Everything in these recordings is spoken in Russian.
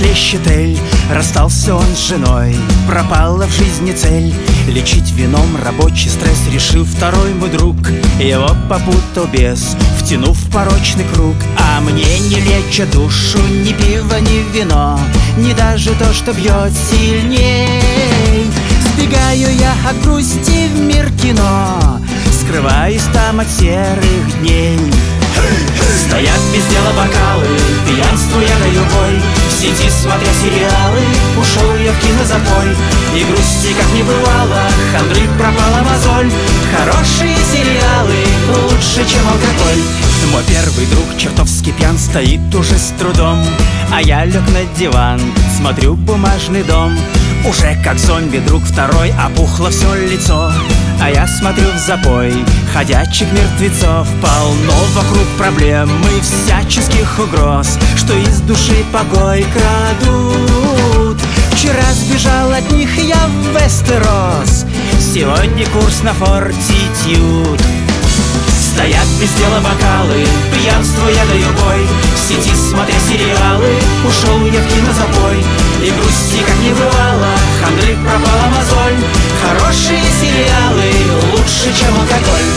хлещет эль. Расстался он с женой, пропала в жизни цель. Лечить вином рабочий стресс решил второй мой друг. Его попутал бес, втянув в порочный круг. А мне не лечат душу ни пиво, ни вино, ни даже то, что бьет сильней. Сбегаю я от грусти в мир кино, скрываюсь там от серых дней. Стоят без дела бокалы, пьянствуя на любой. В сети смотря сериалы, ушел я в кинозапой. И грусти как не бывало, хандры пропала мозоль. Хорошие сериалы лучше, чем алкоголь. Мой первый друг чертовски пьян, стоит уже с трудом, а я лег на диван, смотрю «Бумажный дом». Уже как зомби друг второй, опухло все лицо, а я смотрю в запой ходячих мертвецов. Полно вокруг проблем и всяческих угроз, что из души покой крадут. Вчера сбежал от них я в Вестерос, сегодня курс на фортитюд. Стоят без дела бокалы, пьянствуя даю бой. В сети смотря сериалы, ушел я в кинозапой. И грусти как не бывало, хандры пропала мозоль. Хорошие сериалы лучше, чем алкоголь.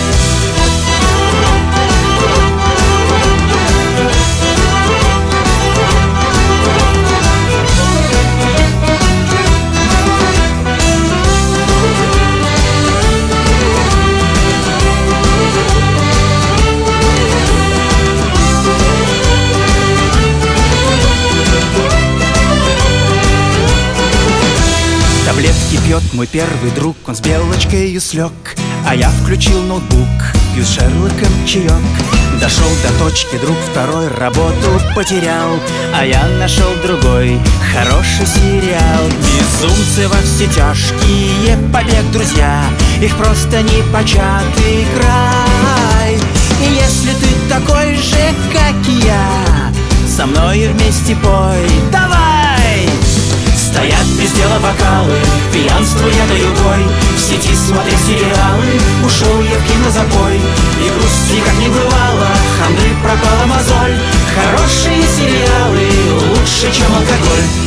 Таблетки пьет мой первый друг, он с белочкой слег, а я включил ноутбук, пью с Шерлоком чаек. Дошел до точки друг второй, работу потерял, а я нашел другой хороший сериал. Безумцы во все тяжкие, побег, друзья, их просто непочатый край. И если ты такой же, как и я, со мной вместе пой, давай! Стоят без дела бокалы, пьянствуя даю бой. В сети смотря сериалы, ушел я в кинозапой. И грусти как не бывало, хандры пропала мозоль. Хорошие сериалы лучше, чем алкоголь.